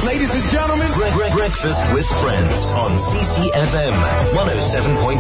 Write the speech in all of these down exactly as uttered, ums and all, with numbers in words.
Ladies and gentlemen, Bre- Bre- Breakfast with Friends on C C F M one oh seven point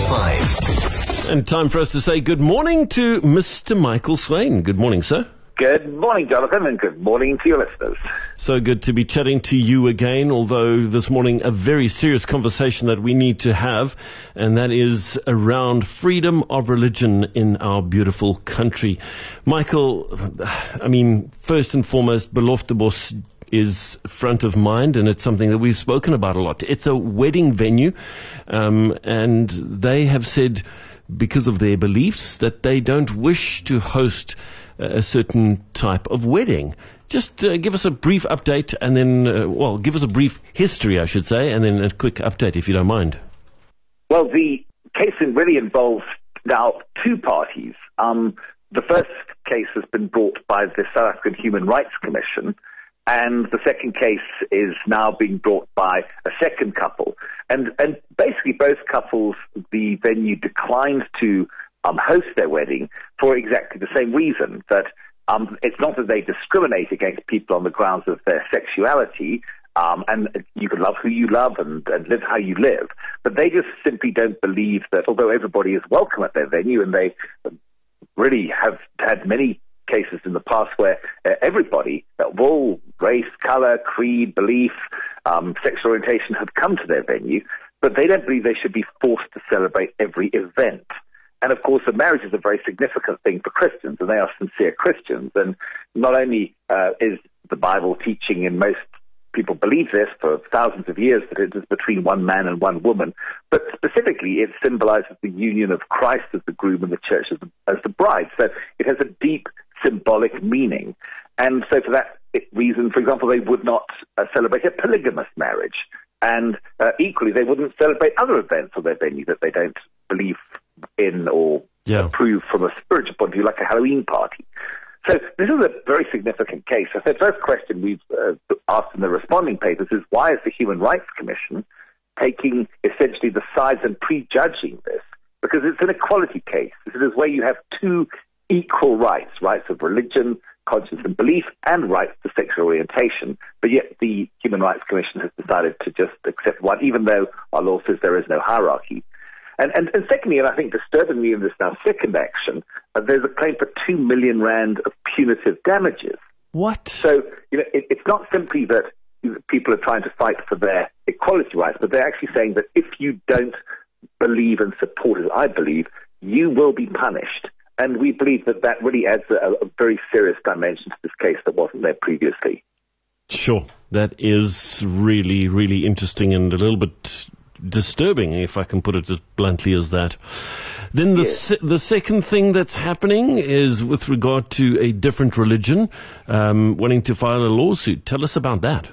five. And time for us to say good morning to Mister Michael Swain. Good morning, sir. Good morning, Jonathan, and good morning to your listeners. So good to be chatting to you again, although this morning a very serious conversation that we need to have, and that is around freedom of religion in our beautiful country. Michael, I mean, first and foremost, Belofte is front of mind, and it's something that we've spoken about a lot. It's a wedding venue, um, and they have said, because of their beliefs, that they don't wish to host a certain type of wedding. Just uh, give us a brief update and then, uh, well, give us a brief history, I should say, and then a quick update, if you don't mind. Well, the case really involves now two parties. Um, the first case has been brought by the South African Human Rights Commission, and the second case is now being brought by a second couple. And, and basically both couples, the venue declined to Um, host their wedding for exactly the same reason, that um, it's not that they discriminate against people on the grounds of their sexuality, um, and you can love who you love and, and live how you live, but they just simply don't believe that, although everybody is welcome at their venue, and they really have had many cases in the past where uh, everybody of all race, color, creed, belief, um, sexual orientation have come to their venue, but they don't believe they should be forced to celebrate every event. And, of course, a marriage is a very significant thing for Christians, and they are sincere Christians. And not only uh, is the Bible teaching, and most people believe this for thousands of years, that it is between one man and one woman, but specifically it symbolizes the union of Christ as the groom and the church as the, as the bride. So it has a deep symbolic meaning. And so for that reason, for example, they would not uh, celebrate a polygamous marriage. And uh, equally, they wouldn't celebrate other events on their venue that they don't believe in or yeah. approve from a spiritual point of view, like a Halloween party. So this is a very significant case. So the first question we've uh, asked in the responding papers is, why is the Human Rights Commission taking essentially the sides and prejudging this? Because it's an equality case. This is where you have two equal rights, rights of religion, conscience and belief, and rights to sexual orientation. But yet the Human Rights Commission has decided to just accept one, even though our law says there is no hierarchy. And, and, and secondly, and I think disturbingly in this now second action, uh, there's a claim for two million rand of punitive damages. What? So, you know, it, it's not simply that people are trying to fight for their equality rights, but they're actually saying that if you don't believe and support, as I believe, you will be punished. And we believe that that really adds a, a very serious dimension to this case that wasn't there previously. Sure. That is really, really interesting and a little bit disturbing, if I can put it as bluntly as that. Then the, yes. se- the second thing that's happening is with regard to a different religion um, wanting to file a lawsuit. Tell us about that.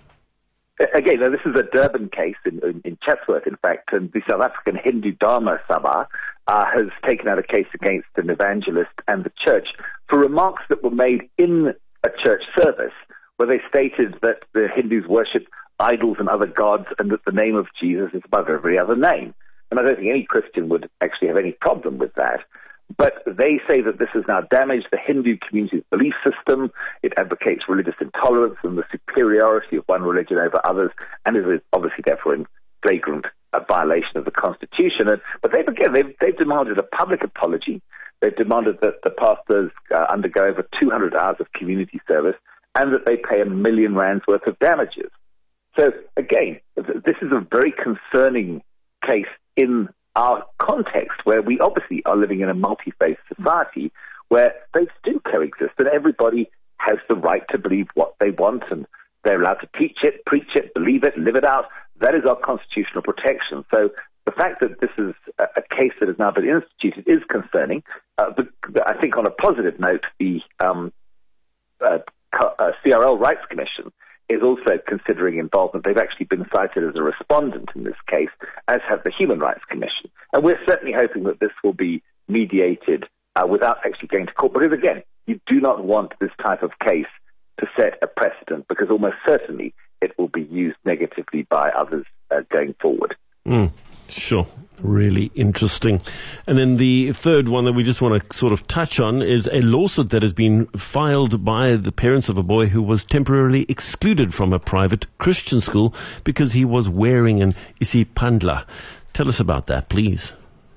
Again, now this is a Durban case in, in, in Chatsworth, in fact, and the South African Hindu Dharma Sabha uh, has taken out a case against an evangelist and the church for remarks that were made in a church service where they stated that the Hindus worship idols and other gods and that the name of Jesus is above every other name. And I don't think any Christian would actually have any problem with that. But they say that this has now damaged the Hindu community's belief system. It advocates religious intolerance and the superiority of one religion over others, and is obviously therefore in flagrant uh, violation of the Constitution. And, but they've, again, they've, they've demanded a public apology. They've demanded that the pastors uh, undergo over two hundred hours of community service and that they pay a million rands worth of damages. So, again, this is a very concerning case in our context, where we obviously are living in a multi-faith society where faiths do coexist and everybody has the right to believe what they want and they're allowed to teach it, preach it, believe it, live it out. That is our constitutional protection. So the fact that this is a case that has now been instituted is concerning. Uh, but I think on a positive note, the um, uh, uh, C R L Rights Commission is also considering involvement. They've actually been cited as a respondent in this case, as have the Human Rights Commission. And we're certainly hoping that this will be mediated uh, without actually going to court. Because again, you do not want this type of case to set a precedent, because almost certainly it will be used negatively by others uh, going forward. Mm, sure. Really interesting. And then the third one that we just want to sort of touch on is a lawsuit that has been filed by the parents of a boy who was temporarily excluded from a private Christian school because he was wearing an isipandla. Tell us about that, please.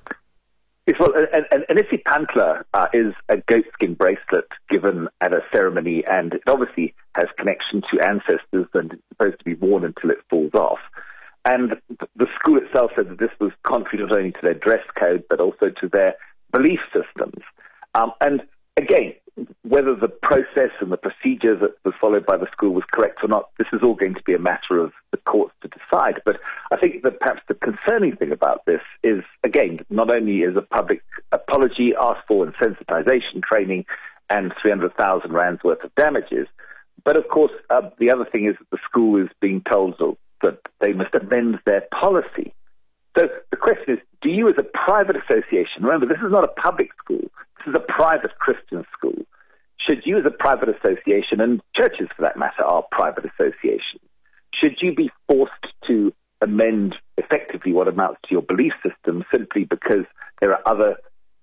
Yes, well, an, an, an isipandla uh, is a goatskin bracelet given at a ceremony, and it obviously has connection to ancestors and it's supposed to be worn until it falls off. And the school itself said that this was contrary not only to their dress code, but also to their belief systems. Um, and again, whether the process and the procedure that was followed by the school was correct or not, this is all going to be a matter of the courts to decide. But I think that perhaps the concerning thing about this is, again, not only is a public apology asked for and sensitization training and three hundred thousand rands worth of damages, but of course, uh, the other thing is that the school is being told that they must amend their policy. So the question is, do you as a private association, remember this is not a public school, this is a private Christian school, should you as a private association, and churches for that matter are private associations, should you be forced to amend effectively what amounts to your belief system simply because there are other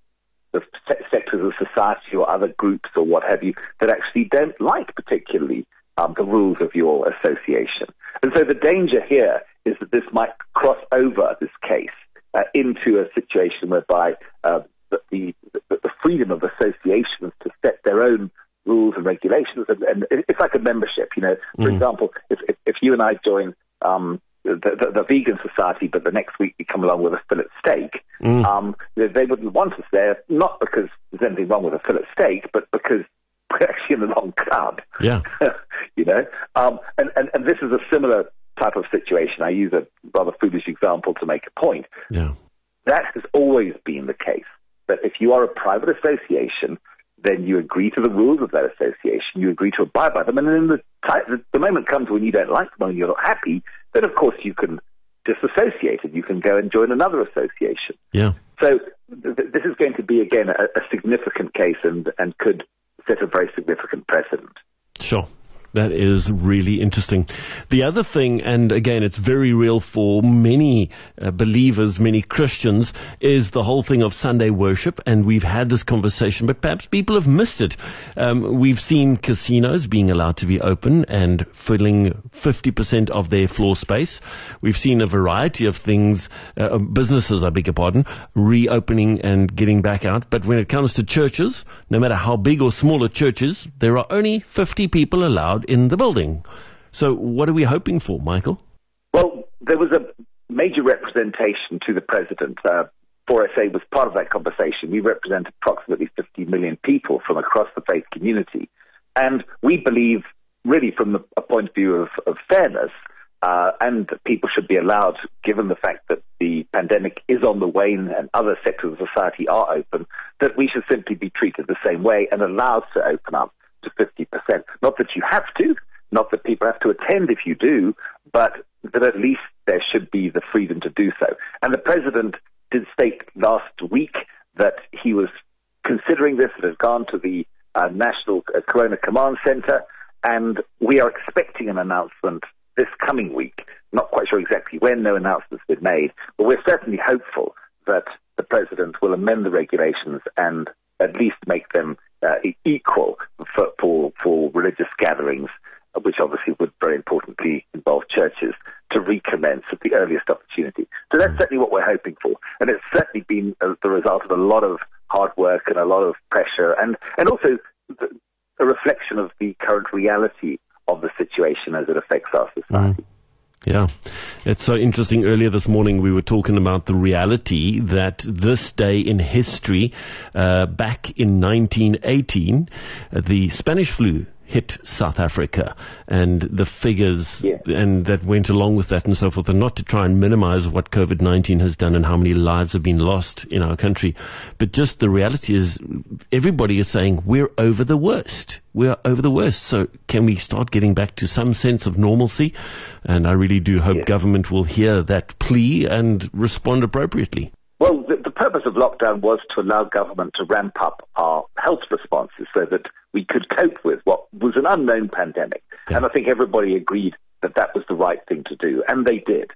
the sectors of society or other groups or what have you that actually don't like particularly um, the rules of your association? And so the danger here is that this might cross over this case uh, into a situation whereby uh, the, the, the freedom of associations to set their own rules and regulations, and, and it's like a membership, you know. For mm. example, if, if, if you and I join um, the, the, the vegan society, but the next week we come along with a fillet steak, mm. um, they wouldn't want us there, not because there's anything wrong with a fillet steak, but because we're actually in the wrong club. Yeah. you know, um, and, and, and this is a similar type of situation. I use a rather foolish example to make a point. Yeah. That has always been the case, that if you are a private association, then you agree to the rules of that association, you agree to abide by them, and then the, the, the moment comes when you don't like them and you're not happy, then of course you can disassociate and you can go and join another association. Yeah. So th- this is going to be, again, a, a significant case and, and could set a very significant precedent. Sure. That is really interesting. The other thing, and again, it's very real for many uh, believers, many Christians, is the whole thing of Sunday worship. And we've had this conversation, but perhaps people have missed it. Um, we've seen casinos being allowed to be open and filling fifty percent of their floor space. We've seen a variety of things, uh, businesses, I beg your pardon, reopening and getting back out. But when it comes to churches, no matter how big or small a church is, there are only fifty people allowed in the building. So what are we hoping for, Michael? Well, there was a major representation to the president. Uh, four S A was part of that conversation. We represent approximately fifty million people from across the faith community. And we believe, really from the, a point of view of, of fairness, uh, and that people should be allowed, given the fact that the pandemic is on the wane and other sectors of society are open, that we should simply be treated the same way and allowed to open up to fifty percent. Not that you have to, not that people have to attend if you do, but that at least there should be the freedom to do so. And the president did state last week that he was considering this. It has gone to the uh, National uh, Corona Command Center, and we are expecting an announcement this coming week. Not quite sure exactly when, no announcement's been made, but we're certainly hopeful that the president will amend the regulations and at least make them uh, equal for, for, for religious gatherings, which obviously would very importantly involve churches, to recommence at the earliest opportunity. So that's certainly what we're hoping for. And it's certainly been uh, the result of a lot of hard work and a lot of pressure, and, and also the, a reflection of the current reality of the situation as it affects our society. Mm. Yeah, it's so interesting. Earlier this morning, we were talking about the reality that this day in history, uh, back in nineteen eighteen, uh, the Spanish flu hit South Africa, and the figures yeah. and that went along with that and so forth, and not to try and minimize what COVID nineteen has done and how many lives have been lost in our country, but just the reality is everybody is saying we're over the worst. We're over the worst. So can we start getting back to some sense of normalcy? And I really do hope yeah. government will hear that plea and respond appropriately. Well, the, the purpose of lockdown was to allow government to ramp up our health responses so that we could cope with what was an unknown pandemic. Yeah. And I think everybody agreed that that was the right thing to do, and they did.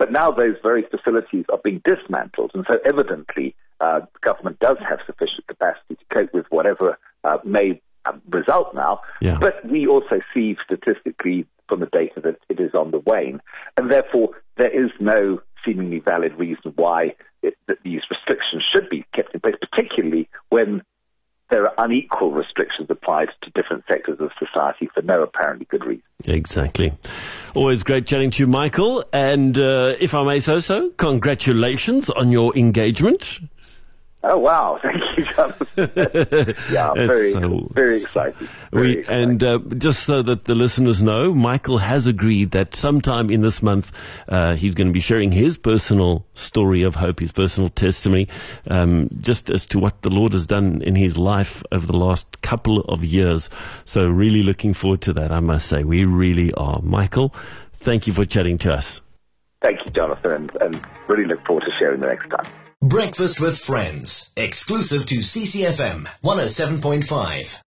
But now those very facilities are being dismantled, and so evidently uh, the government does have sufficient capacity to cope with whatever uh, may uh, result now. Yeah. But we also see statistically from the data that it is on the wane, and therefore there is no seemingly valid reason why it, that these restrictions should be kept in place, particularly when there are unequal restrictions applied to different sectors of society for no apparently good reason. Exactly. Always great chatting to you, Michael. And uh, if I may say so, congratulations on your engagement. Oh, wow. Thank you, Jonathan. Yeah, very, so, very exciting. Very we, exciting. And uh, just so that the listeners know, Michael has agreed that sometime in this month uh, he's going to be sharing his personal story of hope, his personal testimony, um, just as to what the Lord has done in his life over the last couple of years. So really looking forward to that, I must say. We really are. Michael, thank you for chatting to us. Thank you, Jonathan, and, and really look forward to sharing the next time. Breakfast with Friends, exclusive to C C F M one oh seven point five.